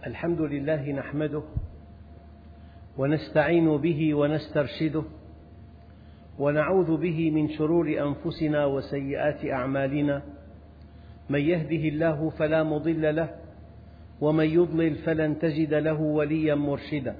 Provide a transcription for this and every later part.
الحمد لله نحمده ونستعين به ونسترشده ونعوذ به من شرور أنفسنا وسيئات أعمالنا. من يهده الله فلا مضل له ومن يضلل فلن تجد له وليا مرشدا.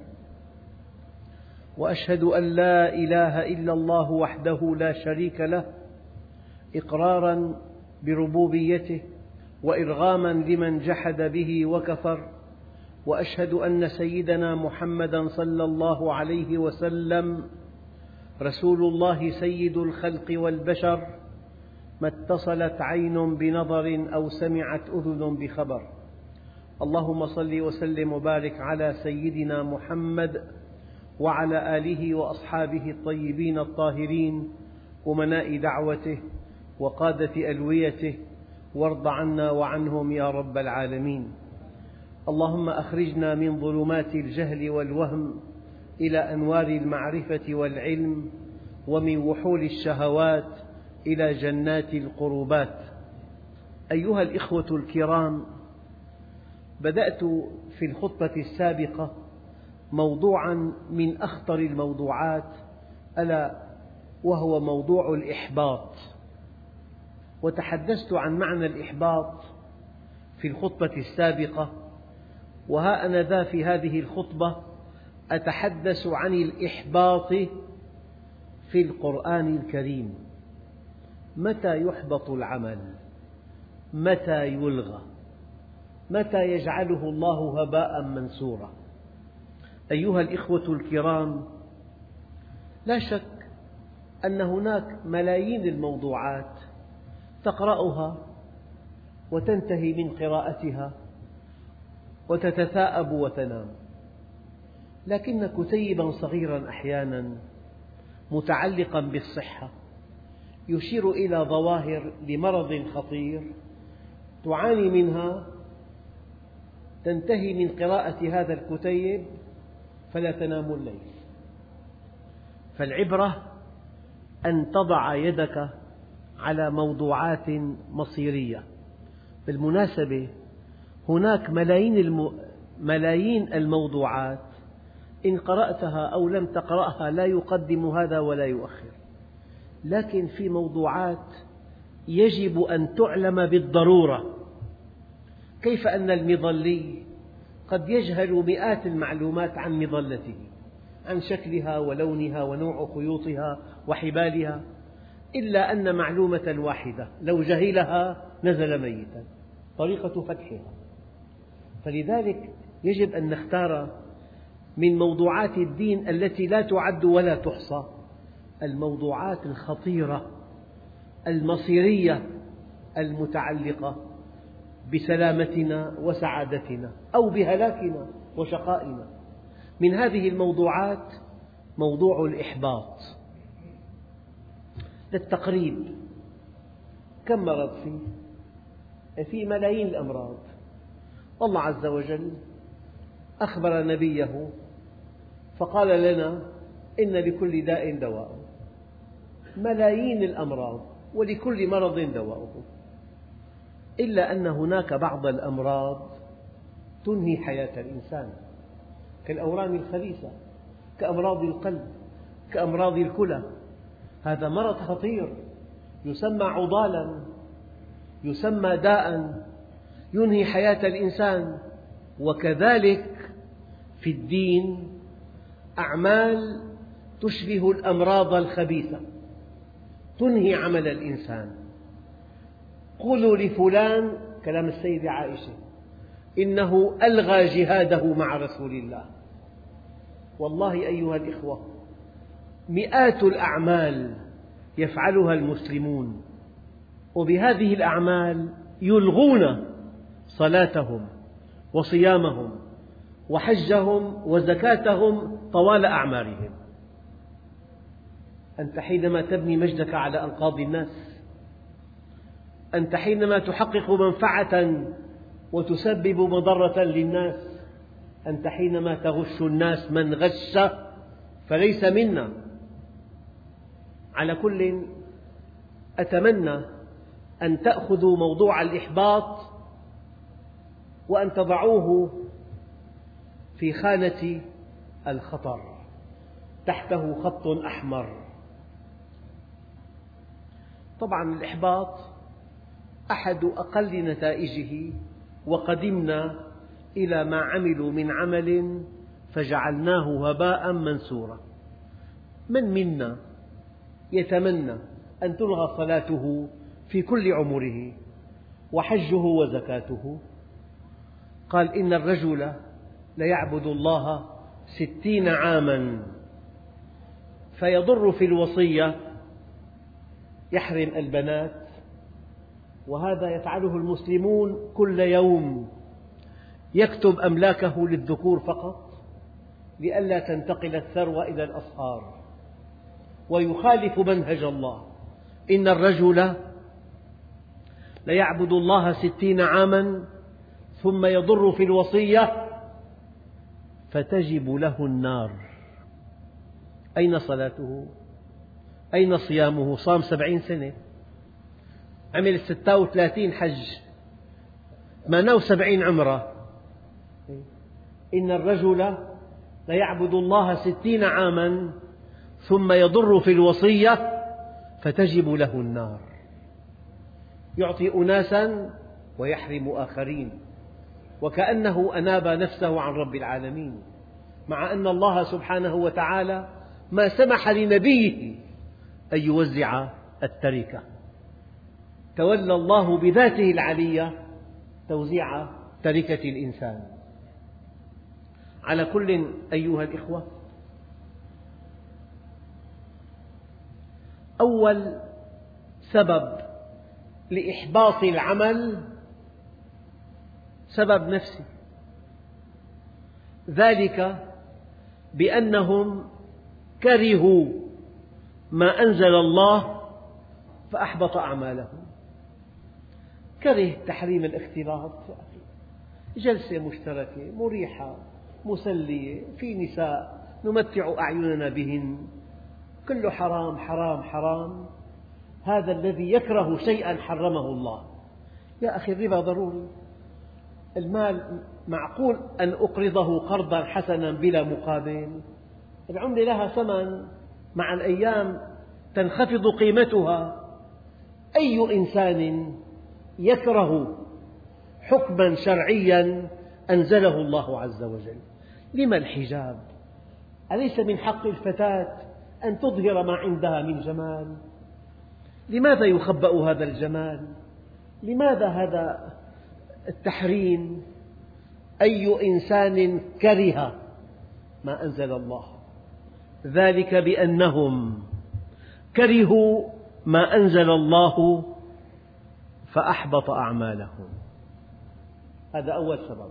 وأشهد أن لا إله إلا الله وحده لا شريك له إقرارا بربوبيته وإرغاما لمن جحد به وكفر. وأشهد أن سيدنا محمدا صلى الله عليه وسلم رسول الله سيد الخلق والبشر، ما اتصلت عين بنظر أو سمعت أذن بخبر. اللهم صل وسلم وبارك على سيدنا محمد وعلى آله وأصحابه الطيبين الطاهرين أمناء دعوته وقادة ألويته، وارض عنا وعنهم يا رب العالمين. اللهم أخرجنا من ظلمات الجهل والوهم إلى أنوار المعرفة والعلم، ومن وحول الشهوات إلى جنات القربات. أيها الإخوة الكرام، بدأت في الخطبة السابقة موضوعا من أخطر الموضوعات، ألا وهو موضوع الإحباط. وتحدثت عن معنى الإحباط في الخطبة السابقة، وها أنا ذا في هذه الخطبة أتحدث عن الإحباط في القرآن الكريم. متى يحبط العمل؟ متى يلغى؟ متى يجعله الله هباء منثورا؟ أيها الإخوة الكرام، لا شك أن هناك ملايين الموضوعات تقرأها وتنتهي من قراءتها وتتثاءب وتنام، لكن كتيبا صغيرا أحيانا متعلقا بالصحة يشير إلى ظواهر لمرض خطير تعاني منها، تنتهي من قراءة هذا الكتيب فلا تنام الليل. فالعبرة أن تضع يدك على موضوعات مصيرية. بالمناسبة هناك ملايين الموضوعات إن قرأتها أو لم تقرأها لا يقدم هذا ولا يؤخر، لكن في موضوعات يجب أن تعلم بالضرورة. كيف أن المظلي قد يجهل مئات المعلومات عن مظلته، عن شكلها ولونها ونوع خيوطها وحبالها، إلا أن معلومة واحدة لو جهلها نزل ميتا: طريقة فتحها. فلذلك يجب أن نختار من موضوعات الدين التي لا تعد ولا تحصى الموضوعات الخطيرة المصيرية المتعلقة بسلامتنا وسعادتنا أو بهلاكنا وشقائنا. من هذه الموضوعات موضوع الإحباط. للتقريب، كم مرض فيه؟ في ملايين الأمراض. والله عز وجل أخبر نبيه فقال لنا إن لكل داء دواء. ملايين الأمراض ولكل مرض دواءه، إلا أن هناك بعض الأمراض تنهي حياة الإنسان، كالأورام الخبيثة، كأمراض القلب، كأمراض الكلى. هذا مرض خطير يسمى عضالا، يسمى داء، ينهي حياة الإنسان. وكذلك في الدين أعمال تشبه الأمراض الخبيثة تنهي عمل الإنسان. قولوا لفلان، كلام السيدة عائشة، إنه ألغى جهاده مع رسول الله. والله أيها الإخوة، مئات الأعمال يفعلها المسلمون، وبهذه الأعمال يلغون صلاتهم وصيامهم وحجهم وزكاتهم طوال أعمارهم. أنت حينما تبني مجدك على أنقاض الناس، أنت حينما تحقق منفعة وتسبب مضرة للناس، أنت حينما تغش الناس، من غش فليس منا. على كل، أتمنى أن تأخذوا موضوع الإحباط وأن تضعوه في خانة الخطر، تحته خط أحمر. طبعا الإحباط أحد أقل نتائجه وقدمنا إلى ما عملوا من عمل فجعلناه هباء منثورا. من منا يتمنى أن تلغى صلاته في كل عمره وحجه وزكاته؟ قال إن الرجل ليعبد الله 60 عاما فيضر في الوصية، يحرم البنات، وهذا يفعله المسلمون كل يوم، يكتب أملاكه للذكور فقط لئلا تنتقل الثروة إلى الأصهار، ويخالف منهج الله. إن الرجل ليعبد الله 60 عاما ثم يضر في الوصية فتجب له النار. أين صلاته؟ أين صيامه؟ صام 70 سنة، عمل 36 حج، 78 عمرة. إن الرجل ليعبد الله 60 عاما ثم يضر في الوصية فتجب له النار. يعطي أناسا ويحرم آخرين، وكأنه أناب نفسه عن رب العالمين، مع أن الله سبحانه وتعالى ما سمح لنبيه أن يوزع التركة. تولى الله بذاته العلية توزيع تركة الإنسان. على كل أيها الإخوة، أول سبب لإحباط العمل سبب نفسي، ذلك بأنهم كرهوا ما أنزل الله فأحبط أعمالهم. كره تحريم الاختلاط، جلسة مشتركة مريحة مسلية، في نساء نمتع أعيننا بهن، كله حرام حرام حرام. هذا الذي يكره شيئا حرمه الله. يا أخي الربا ضروري، المال معقول أن أقرضه قرضا حسنا بلا مقابل؟ العملة لها ثمن، مع الأيام تنخفض قيمتها. أي إنسان يكره حكما شرعيا أنزله الله عز وجل؟ لما الحجاب؟ أليس من حق الفتاة أن تظهر ما عندها من جمال؟ لماذا يخبأ هذا الجمال؟ لماذا هذا التحريم؟ أي إنسان كره ما أنزل الله، ذلك بأنهم كرهوا ما أنزل الله فأحبط أعمالهم. هذا أول سبب.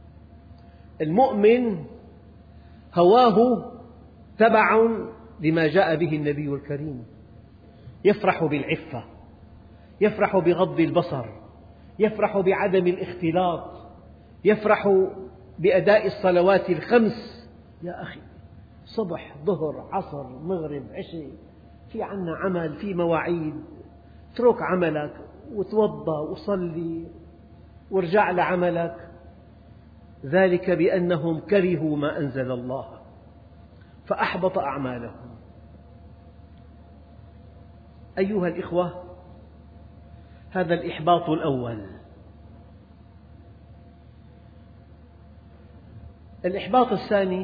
المؤمن هواه تبع لما جاء به النبي الكريم، يفرح بالعفة، يفرح بغض البصر، يفرح بعدم الاختلاط، يفرح بأداء الصلوات الخمس. يا أخي صبح ظهر عصر مغرب عشاء، في عنا عمل، في مواعيد، اترك عملك وتوضأ وصلي وارجع لعملك. ذلك بأنهم كرهوا ما أنزل الله فأحبط أعمالهم. أيها الإخوة، هذا الإحباط الأول. الإحباط الثاني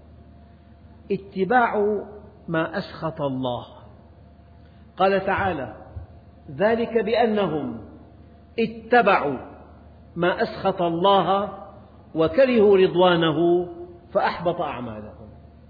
اتباع ما أسخط الله. قال تعالى: ذلك بأنهم اتبعوا ما أسخط الله وكرهوا رضوانه فأحبط أعمالهم.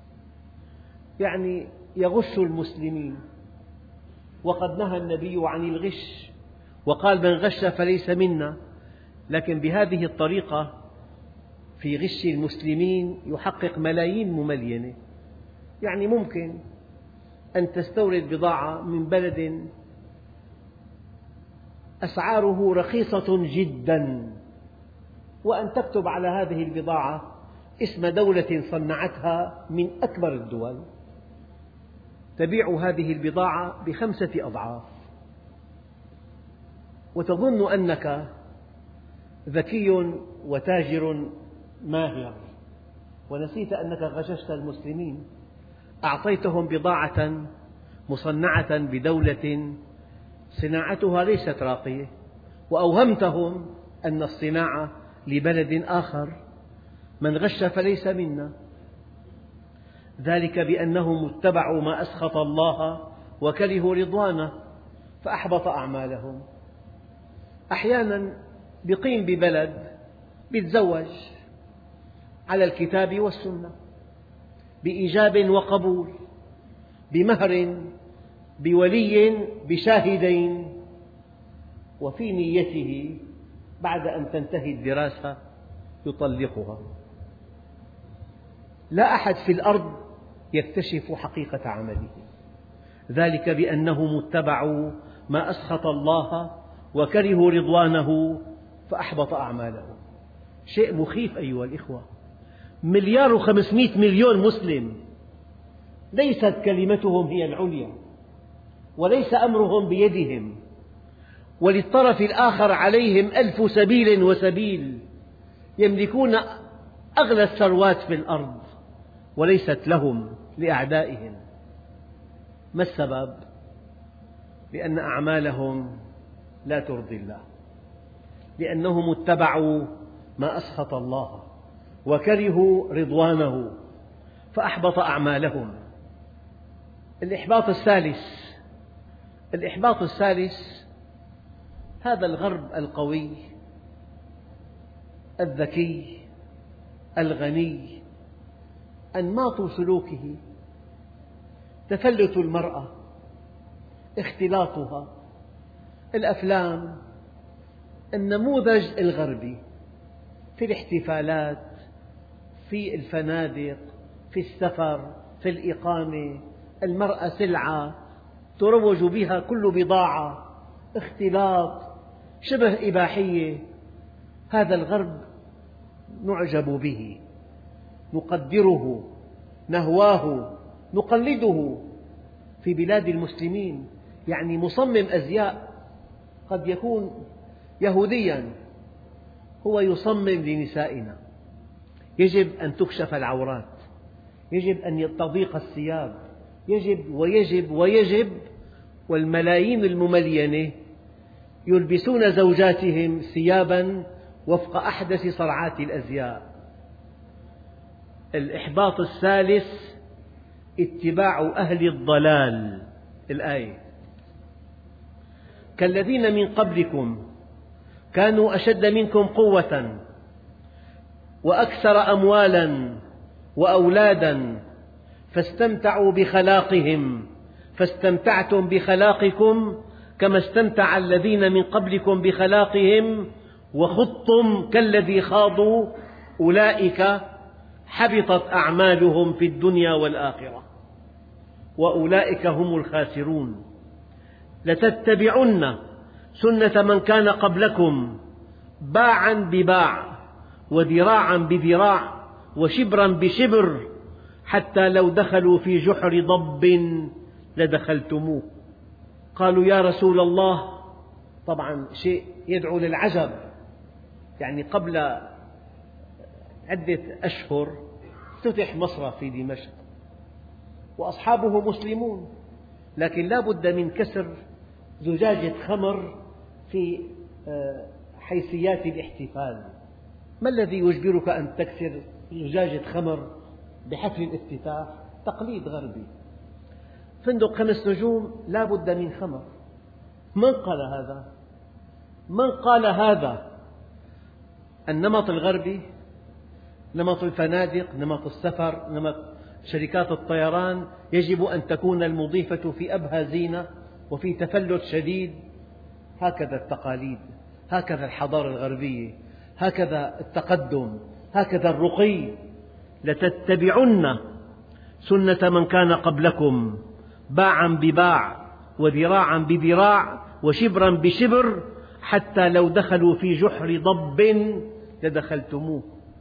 يعني يغش المسلمين، وقد نهى النبي عن الغش وقال: من غش فليس منا. لكن بهذه الطريقة في غش المسلمين يحقق ملايين مملينة. يعني ممكن أن تستورد بضاعة من بلد أسعاره رخيصة جدا، وأن تكتب على هذه البضاعة اسم دولة صنعتها من أكبر الدول، تبيع هذه البضاعة ب5 أضعاف، وتظن أنك ذكي وتاجر ماهر، ونسيت أنك غششت المسلمين، أعطيتهم بضاعة مصنعة بدولة صناعتها ليست راقية، وأوهمتهم أن الصناعة لبلد آخر، من غش فليس منا، ذلك بأنهم اتبعوا ما أسخط الله وكرهوا رضوانه فأحبط أعمالهم. أحيانا بيقيم ببلد، بيتزوج على الكتاب والسنة بإيجاب وقبول، بمهر، بولي، بشاهدين، وفي نيته بعد أن تنتهي الدراسة يطلقها. لا أحد في الأرض يكتشف حقيقة عمله، ذلك بأنهم اتبعوا ما أسخط الله وكرهوا رضوانه فأحبط أعمالهم. شيء مخيف أيها الإخوة، 1,500,000,000 مسلم، ليست كلمتهم هي العليا، وليس أمرهم بيدهم، وللطرف الآخر عليهم 1000 سبيل وسبيل، يملكون أغلى الثروات في الأرض وليست لهم، لأعدائهم. ما السبب؟ لأن أعمالهم لا ترضي الله، لأنهم اتبعوا ما أسخط الله وكرهوا رضوانه فأحبط أعمالهم. الإحباط الثالث هذا الغرب القوي الذكي الغني، أنماط سلوكه تفلت المرأة، اختلاطها، الأفلام، النموذج الغربي في الاحتفالات، في الفنادق، في السفر، في الإقامة، المرأة سلعة تروج بها كل بضاعة، اختلاط، شبه إباحية. هذا الغرب نعجب به، نقدره، نهواه، نقلده. في بلاد المسلمين يعني مصمم أزياء قد يكون يهوديا، هو يصمم لنسائنا، يجب أن تكشف العورات، يجب أن تضيق الثياب، يجب ويجب ويجب، والملايين المملينة يلبسون زوجاتهم ثيابا وفق أحدث صنعات الأزياء. الإحباط الثالث اتباع أهل الضلال. الآية: كالذين من قبلكم كانوا أشد منكم قوة وأكثر أموالا وأولادا فاستمتعوا بخلاقهم فاستمتعتم بخلاقكم كما استمتع الذين من قبلكم بخلاقهم وخضتم كالذي خاضوا أولئك حبطت أعمالهم في الدنيا والآخرة وأولئك هم الخاسرون. لتتبعن سنة من كان قبلكم باعا بباع وذراعا بذراع وشبرا بشبر حتى لو دخلوا في جحر ضب لدخلتموه. قالوا يا رسول الله، طبعا شيء يدعو للعجب، يعني قبل عدة أشهر افتتح مصرف في دمشق وأصحابه مسلمون، لكن لا بد من كسر زجاجة خمر في حيثيات الاحتفال. ما الذي يجبرك أن تكسر زجاجة خمر بحفل الافتتاح؟ تقليد غربي. فندق 5 نجوم لا بد من خمر. من قال هذا؟ من قال هذا؟ النمط الغربي، نمط الفنادق، نمط السفر، نمط شركات الطيران، يجب أن تكون المضيفة في أبهى زينة وفي تفلت شديد. هكذا التقاليد، هكذا الحضارة الغربية، هكذا التقدم، هكذا الرقي. لتتبعن سنة من كان قبلكم باعا بباع وذراعا بذراع وشبرا بشبر حتى لو دخلوا في جحر ضب لدخلتموه.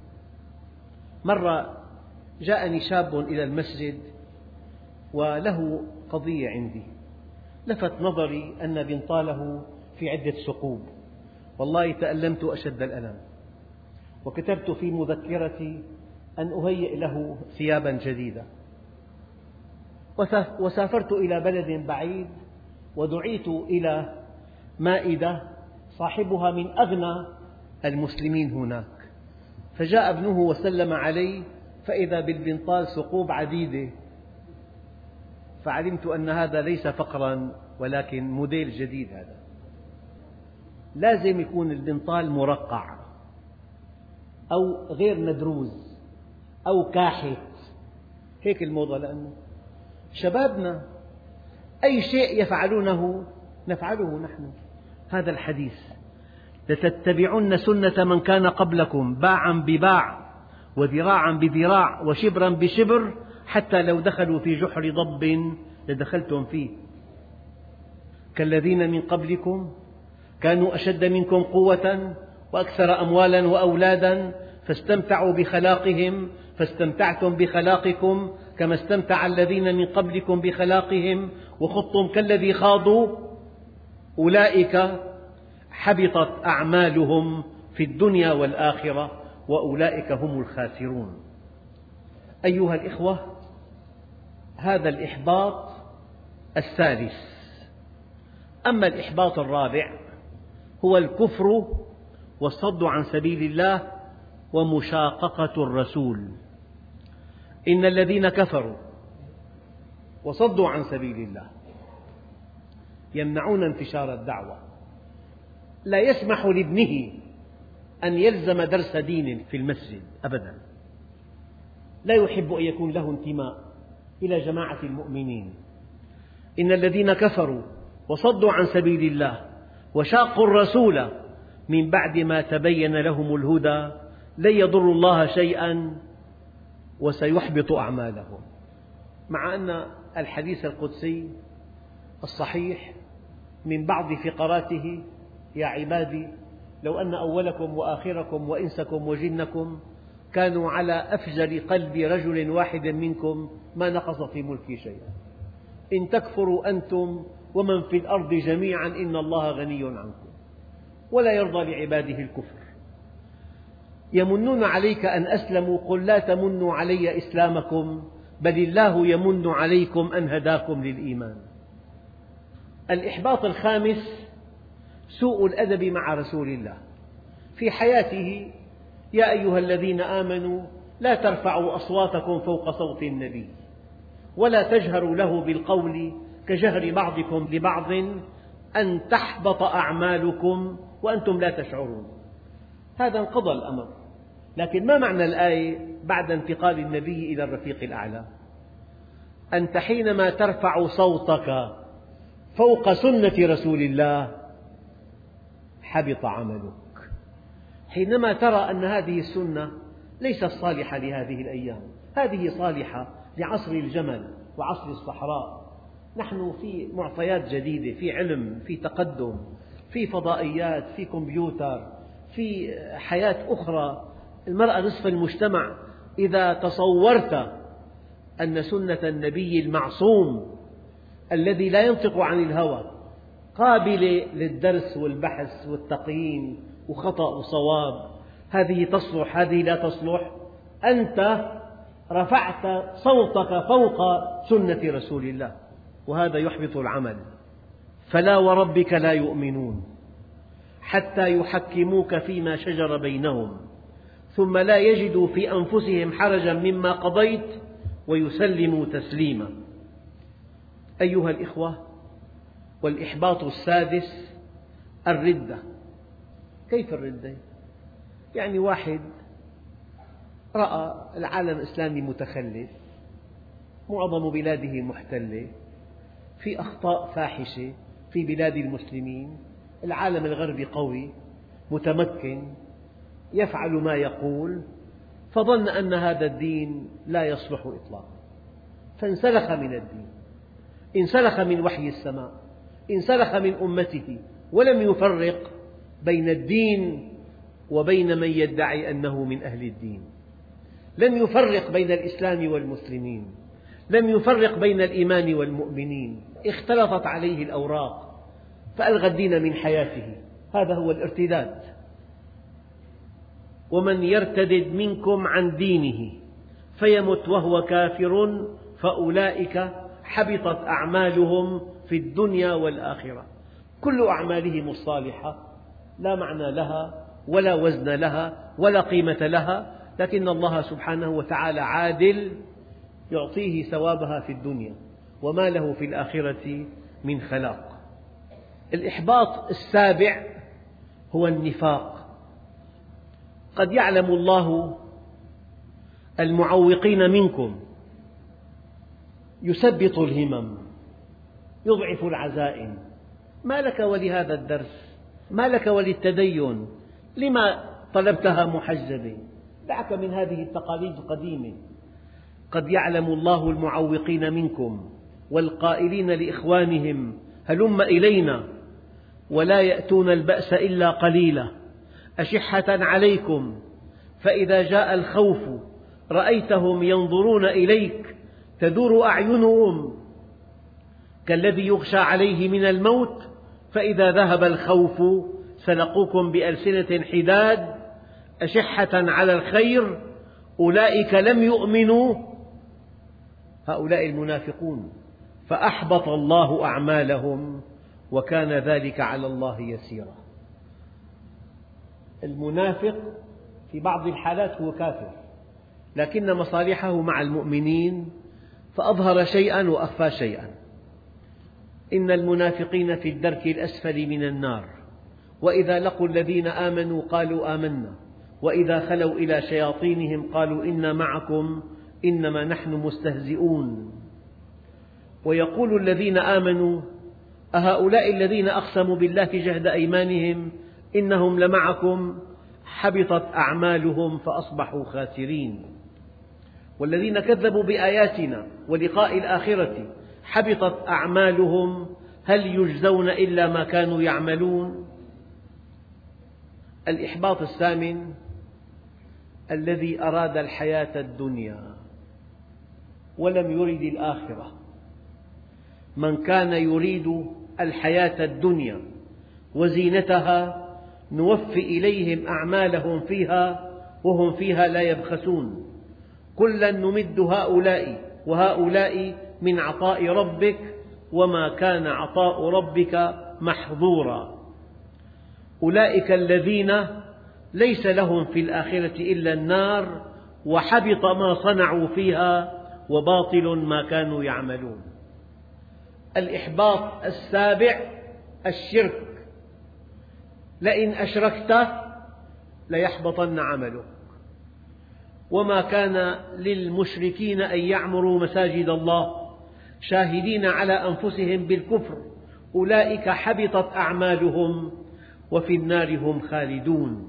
مرة جاءني شاب إلى المسجد وله قضية عندي، لفت نظري أن بنطاله في عدة ثقوب، والله تألمت أشد الألم، وكتبت في مذكرتي أن أهيئ له ثيابا جديدة، وسافرت إلى بلد بعيد ودعيت إلى مائدة صاحبها من أغنى المسلمين هناك، فجاء ابنه وسلم علي فإذا بالبنطال ثقوب عديدة، فعلمت أن هذا ليس فقرا ولكن موديل جديد. هذا لازم يكون البنطال مرقع أو غير مدروز أو كاحت، هيك الموضة، لأنه شبابنا أي شيء يفعلونه نفعله نحن. هذا الحديث: لتتبعن سنة من كان قبلكم باعا بباع وذراعا بذراع وشبرا بشبر حتى لو دخلوا في جحر ضب لدخلتم فيه. كالذين من قبلكم كانوا أشد منكم قوة وأكثر أموالا وأولادا فاستمتعوا بخلاقهم فاستمتعتم بخلاقكم كما استمتع الذين من قبلكم بخلاقهم وخضتم كالذي خاضوا أولئك حبطت أعمالهم في الدنيا والآخرة وأولئك هم الخاسرون. أيها الإخوة، هذا الإحباط الثالث. أما الإحباط الرابع هو الكفر والصد عن سبيل الله ومشاققة الرسول. إن الذين كفروا وصدوا عن سبيل الله يمنعون انتشار الدعوة. لا يسمح لابنه أن يلزم درس دين في المسجد أبدا، لا يحب أن يكون له انتماء إلى جماعة المؤمنين. إن الذين كفروا وصدوا عن سبيل الله وشاقوا الرسول من بعد ما تبين لهم الهدى لن يضروا الله شيئا وسيحبط أعمالهم. مع أن الحديث القدسي الصحيح من بعض فقراته: يا عبادي لو أن أولكم وآخركم وإنسكم وجنكم كانوا على أفجر قلب رجل واحد منكم ما نقص في ملكي شيئا، إن تكفروا أنتم ومن في الأرض جميعا إن الله غني عنكم ولا يرضى لعباده الكفر. يمنون عليك أن أسلموا قل لا تمنوا علي إسلامكم بل الله يمن عليكم أن هداكم للإيمان. الإحباط الخامس سوء الأدب مع رسول الله في حياته: يا أيها الذين آمنوا لا ترفعوا أصواتكم فوق صوت النبي ولا تجهروا له بالقول كجهر بعضكم لبعض أن تحبط أعمالكم وأنتم لا تشعرون. هذا انقضى الأمر، لكن ما معنى الآية بعد انتقال النبي إلى الرفيق الأعلى؟ أنت حينما ترفع صوتك فوق سنة رسول الله حبط عملك. حينما ترى أن هذه السنة ليست صالحة لهذه الأيام، هذه صالحة لعصر الجمل وعصر الصحراء. نحن في معطيات جديدة، في علم، في تقدم، في فضائيات، في كمبيوتر، في حياة أخرى. المرأة نصف المجتمع. إذا تصورت أن سنة النبي المعصوم الذي لا ينطق عن الهوى قابلة للدرس والبحث والتقييم وخطأ وصواب، هذه تصلح هذه لا تصلح، أنت رفعت صوتك فوق سنة رسول الله، وهذا يحبط العمل. فلا وربك لا يؤمنون حتى يحكموك فيما شجر بينهم ثم لا يجدوا في أنفسهم حرجا مما قضيت ويسلموا تسليما. أيها الإخوة، والإحباط السادس الردة. كيف الردة؟ يعني واحد رأى العالم الإسلامي متخلف، معظم بلاده محتلة، في أخطاء فاحشة في بلاد المسلمين، العالم الغربي قوي متمكن يفعل ما يقول، فظن أن هذا الدين لا يصلح إطلاقا فانسلخ من الدين، انسلخ من وحي السماء، انسلخ من أمته، ولم يفرق بين الدين وبين من يدعي أنه من أهل الدين، لم يفرق بين الإسلام والمسلمين، لم يفرق بين الإيمان والمؤمنين، اختلطت عليه الأوراق فألغى الدين من حياته. هذا هو الارتداد. ومن يرتدد منكم عن دينه فيمت وهو كافر فأولئك حبطت أعمالهم في الدنيا والآخرة. كل أعمالهم الصالحة لا معنى لها ولا وزن لها ولا قيمة لها، لكن الله سبحانه وتعالى عادل يعطيه ثوابها في الدنيا وما له في الآخرة من خلاق. الإحباط السابع هو النفاق. قد يعلم الله المعوقين منكم، يثبط الهمم، يضعف العزائم. ما لك ولهذا الدرس؟ ما لك وللتدين؟ لما طلبتها محجبة؟ دعك من هذه التقاليد القديمة. قد يعلم الله المعوقين منكم والقائلين لإخوانهم هلم إلينا ولا يأتون البأس إلا قليلا أشحة عليكم فإذا جاء الخوف رأيتهم ينظرون إليك تدور أعينهم كالذي يغشى عليه من الموت فإذا ذهب الخوف سلقوكم بألسنة حداد أشحة على الخير أولئك لم يؤمنوا، هؤلاء المنافقون، فأحبط الله أعمالهم وكان ذلك على الله يسيرا. المنافق في بعض الحالات هو كافر، لكن مصالحه مع المؤمنين فأظهر شيئا وأخفى شيئا. إن المنافقين في الدرك الأسفل من النار وإذا لقوا الذين آمنوا قالوا آمنا وإذا خلوا إلى شياطينهم قالوا إنا معكم إنما نحن مستهزئون. ويقول الذين آمنوا أهؤلاء الذين أقسموا بالله جهد أيمانهم إنهم لمعكم حبطت أعمالهم فأصبحوا خاسرين. والذين كذبوا بآياتنا ولقاء الآخرة حبطت أعمالهم هل يجزون إلا ما كانوا يعملون. الإحباط الثامن الذي أراد الحياة الدنيا ولم يرد الآخرة. من كان يريد الحياة الدنيا وزينتها نوفي إليهم أعمالهم فيها وهم فيها لا يبخسون. كلا نمد هؤلاء وهؤلاء من عطاء ربك وما كان عطاء ربك محظورا. أولئك الذين ليس لهم في الآخرة إلا النار وحبط ما صنعوا فيها وباطل ما كانوا يعملون. الإحباط السابع الشرك. لئن أشركت ليحبطن عملك. وما كان للمشركين أن يعمروا مساجد الله شاهدين على أنفسهم بالكفر أولئك حبطت أعمالهم وفي النار هم خالدون.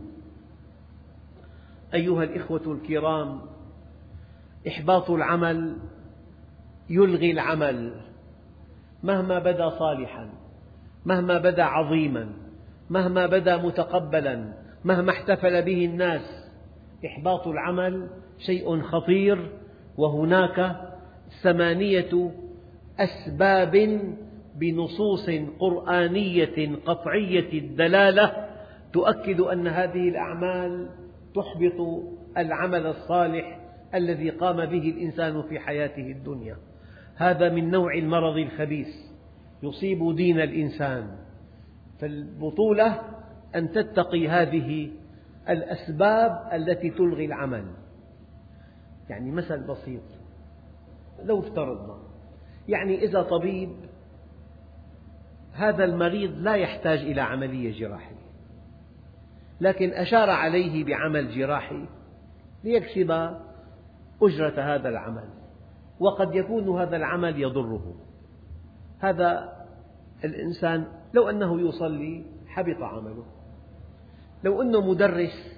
أيها الإخوة الكرام، إحباط العمل يلغي العمل مهما بدا صالحا، مهما بدا عظيما، مهما بدا متقبلا، مهما احتفل به الناس. إحباط العمل شيء خطير، وهناك 8 أسباب بنصوص قرآنية قطعية الدلالة تؤكد أن هذه الأعمال تحبط العمل الصالح الذي قام به الإنسان في حياته الدنيا. هذا من نوع المرض الخبيث يصيب دين الإنسان. فالبطولة أن تتقي هذه الأسباب التي تلغي العمل. يعني مثل بسيط، لو افترضنا إذا طبيب هذا المريض لا يحتاج إلى عملية جراحية، لكن أشار عليه بعمل جراحي ليكسب أجرة هذا العمل، وقد يكون هذا العمل يضره. هذا الإنسان لو أنه يصلي حبط عمله. لو أنه مدرس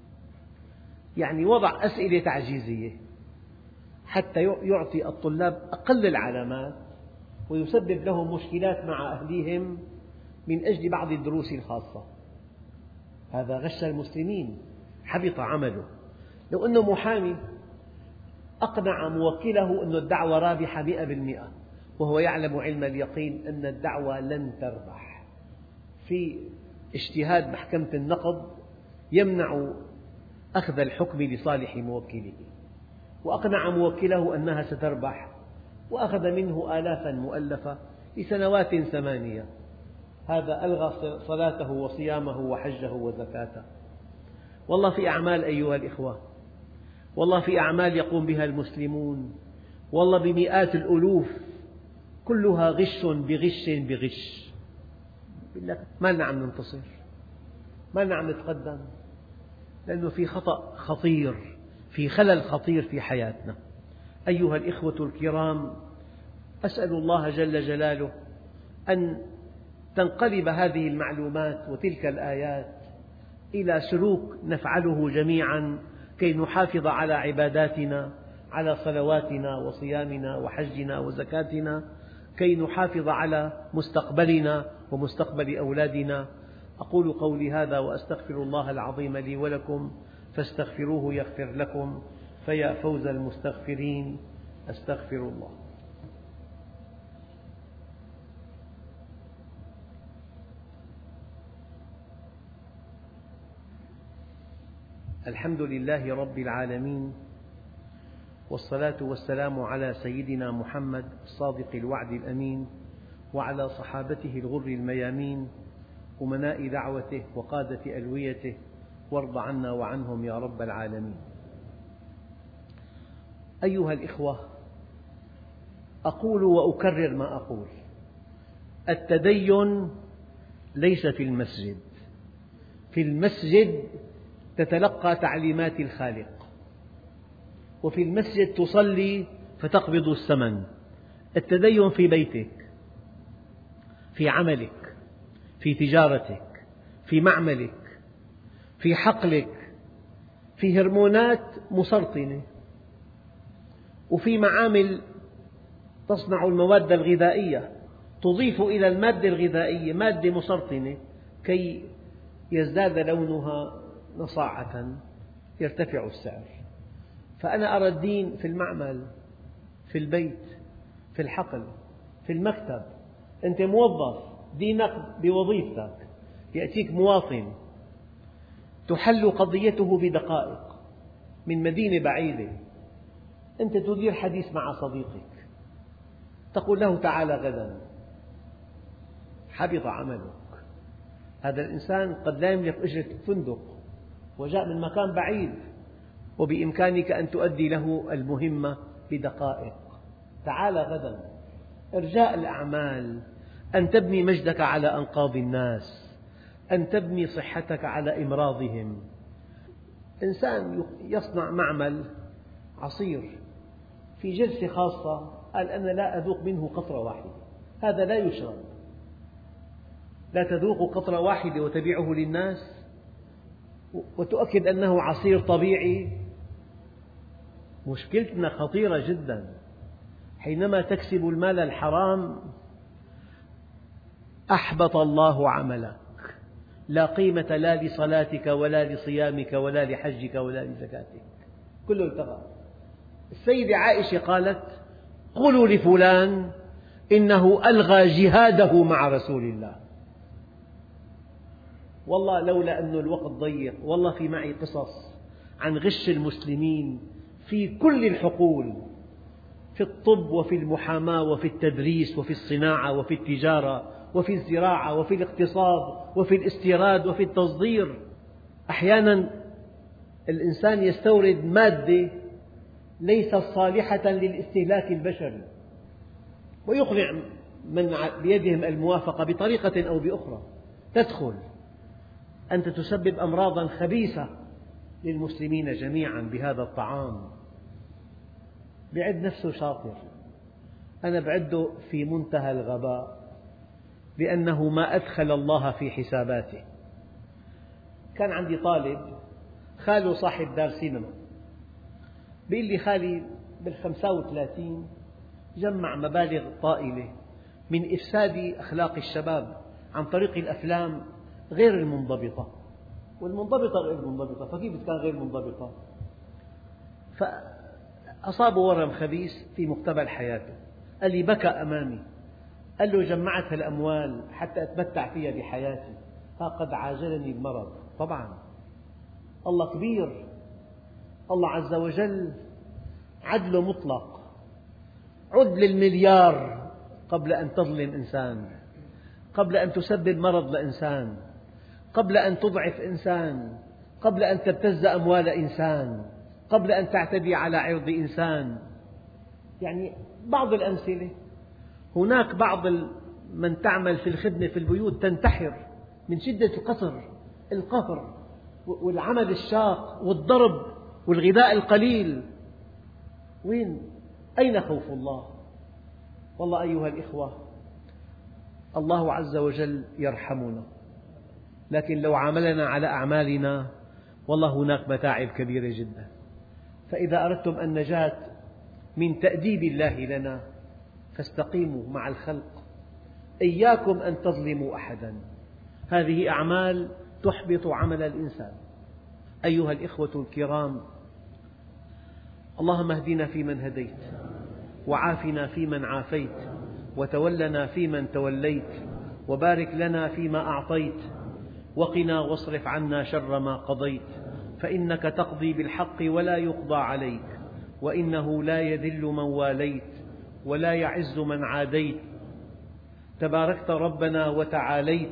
وضع أسئلة تعجيزية حتى يعطي الطلاب أقل العلامات ويسبب لهم مشكلات مع أهليهم من أجل بعض الدروس الخاصة، هذا غش المسلمين، حبط عمله. لو أنه محامي أقنع موكله أن الدعوة رابحة 100% وهو يعلم علم اليقين أن الدعوة لن تربح، في اجتهاد محكمة النقض يمنع أخذ الحكم لصالح موكله، وأقنع موكله أنها ستربح، وأخذ منه آلافا مؤلفة لسنوات 8. هذا ألغى صلاته وصيامه وحجه وزكاته. والله في أعمال أيها الإخوة، والله في أعمال يقوم بها المسلمون، والله بمئات الألوف، كلها غش بغش بغش. ما لنا عم ننتصر، ما لنا عم نتقدم، لأنه في خطأ خطير، في خلل خطير في حياتنا. أيها الإخوة الكرام، أسأل الله جل جلاله أن تنقلب هذه المعلومات وتلك الآيات إلى سلوك نفعله جميعا كي نحافظ على عباداتنا، على صلواتنا وصيامنا وحجنا وزكاتنا، كي نحافظ على مستقبلنا ومستقبل أولادنا. أقول قولي هذا وأستغفر الله العظيم لي ولكم، فاستغفروه يغفر لكم، فيا فوز المستغفرين. أستغفر الله. الحمد لله رب العالمين، والصلاة والسلام على سيدنا محمد الصادق الوعد الأمين، وعلى صحابته الغر الميامين، أمناء دعوته وقادة ألويته، وارض عنا وعنهم يا رب العالمين. أيها الإخوة، أقول وأكرر ما أقول: التدين ليس في المسجد. في المسجد تتلقى تعليمات الخالق، وفي المسجد تصلي فتقبض الثمن. التدين في بيتك، في عملك، في تجارتك، في معملك، في حقلك، في هرمونات مسرطنة، وفي معامل تصنع المواد الغذائية، تضيف إلى المادة الغذائية مادة مسرطنة كي يزداد لونها نصاعة، يرتفع السعر. فأنا أرى الدين في المعمل، في البيت، في الحقل، في المكتب. أنت موظف، دينك بوظيفتك. يأتيك مواطن تحل قضيته بدقائق من مدينة بعيدة، أنت تدير حديث مع صديقك، تقول له تعال غدا، حبط عملك. هذا الإنسان قد لا يملك أجرة فندق وجاء من مكان بعيد، وبإمكانك أن تؤدي له المهمة بدقائق. تعال غدا. إرجاء الأعمال، أن تبني مجدك على أنقاض الناس، أن تبني صحتك على إمراضهم. إنسان يصنع معمل عصير، في جلسة خاصة قال أنا لا أذوق منه قطرة واحدة، هذا لا يشرب. لا تذوق قطرة واحدة وتبيعه للناس وتؤكد أنه عصير طبيعي. مشكلتنا خطيرة جدا. حينما تكسب المال الحرام أحبط الله عملك، لا قيمة لا لصلاتك ولا لصيامك ولا لحجك ولا لزكاتك، كله التغى. السيدة عائشة قالت: قولوا لفلان إنه ألغى جهاده مع رسول الله. والله لولا أن الوقت ضيق، والله في معي قصص عن غش المسلمين في كل الحقول، في الطب وفي المحاماة وفي التدريس وفي الصناعة وفي التجارة وفي الزراعة وفي الاقتصاد وفي الاستيراد وفي التصدير. أحيانا الإنسان يستورد مادة ليست صالحة للاستهلاك البشري، ويقنع من بيدهم الموافقة بطريقة أو بأخرى، تدخل أنت تسبب أمراضا خبيثة للمسلمين جميعا بهذا الطعام. بعد نفسه شاطر، أنا بعده في منتهى الغباء، لأنه ما أدخل الله في حساباته. كان عندي طالب خاله صاحب دار سينما، بيقول لي خالي بال35 جمع مبالغ طائلة من إفساد أخلاق الشباب عن طريق الأفلام غير المنضبطة، والمنضبطة غير المنضبطة، فكيف كان غير منضبطة؟ فأصابه ورم خبيث في مقتبل حياته. قال لي بكى أمامي، قال له جمعت الأموال حتى أتمتع فيها بحياتي، ها قد عاجلني المرض. طبعا الله كبير، الله عز وجل عدل مطلق. عد للمليار قبل أن تظلم إنسان، قبل أن تسبب مرض لإنسان، قبل أن تضعف إنسان، قبل أن تبتز أموال إنسان، قبل أن تعتدي على عرض إنسان. يعني بعض الأمثلة، هناك بعض من تعمل في الخدمة في البيوت تنتحر من شدة القهر والعمل الشاق والضرب والغذاء القليل. أين خوف الله؟ والله أيها الإخوة، الله عز وجل يرحمنا، لكن لو عاملنا على أعمالنا والله هناك متاعب كبيرة جدا. فإذا أردتم النجاة من تأديب الله لنا فاستقيموا مع الخلق، إياكم أن تظلموا أحدا، هذه أعمال تحبط عمل الإنسان. أيها الإخوة الكرام، اللهم اهدنا فيمن هديت، وعافنا فيمن عافيت، وتولنا فيمن توليت، وبارك لنا فيما أعطيت، وقنا واصرف عنا شر ما قضيت، فإنك تقضي بالحق ولا يقضى عليك، وإنه لا يذل من واليت ولا يعز من عاديت، تباركت ربنا وتعاليت،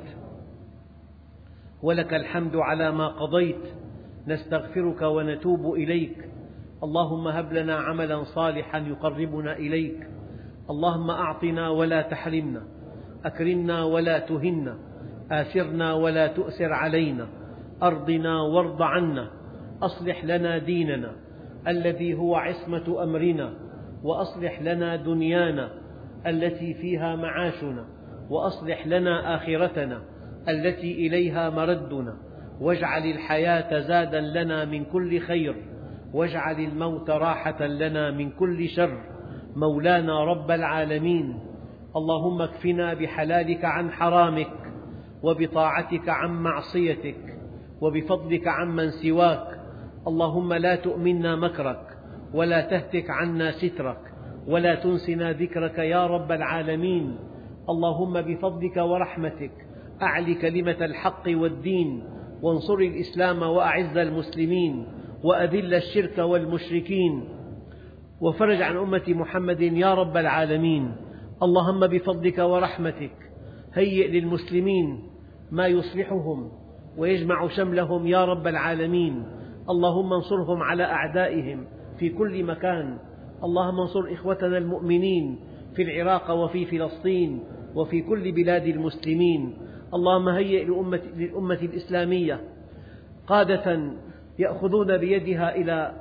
ولك الحمد على ما قضيت، نستغفرك ونتوب إليك. اللهم هب لنا عملا صالحا يقربنا إليك، اللهم أعطنا ولا تحرمنا، أكرمنا ولا تهنا، آثرنا ولا تؤثر علينا، أرضنا وارض عنا، أصلح لنا ديننا الذي هو عصمة أمرنا، وأصلح لنا دنيانا التي فيها معاشنا، وأصلح لنا آخرتنا التي إليها مردنا، واجعل الحياة زادا لنا من كل خير، واجعل الموت راحة لنا من كل شر، مولانا رب العالمين. اللهم اكفنا بحلالك عن حرامك، وبطاعتك عن معصيتك، وبفضلك عمن سواك. اللهم لا تؤمنا مكرك، ولا تهتك عنا سترك، ولا تنسنا ذكرك يا رب العالمين. اللهم بفضلك ورحمتك أعل كلمة الحق والدين، وانصر الإسلام وأعز المسلمين، وأذل الشرك والمشركين، وفرج عن أمة محمد يا رب العالمين. اللهم بفضلك ورحمتك هيئ للمسلمين ما يصلحهم ويجمع شملهم يا رب العالمين. اللهم انصرهم على أعدائهم في كل مكان. اللهم انصر إخوتنا المؤمنين في العراق وفي فلسطين وفي كل بلاد المسلمين. اللهم هيئ للأمة الإسلامية قادة يأخذون بيدها إلى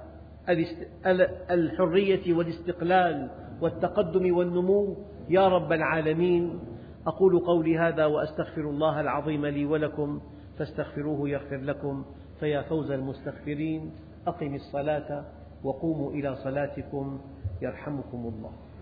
الحرية والاستقلال والتقدم والنمو يا رب العالمين. أقول قولي هذا وأستغفر الله العظيم لي ولكم، فاستغفروه يغفر لكم، فيا فوز المستغفرين. أقم الصلاة وقوموا إلى صلاتكم يرحمكم الله.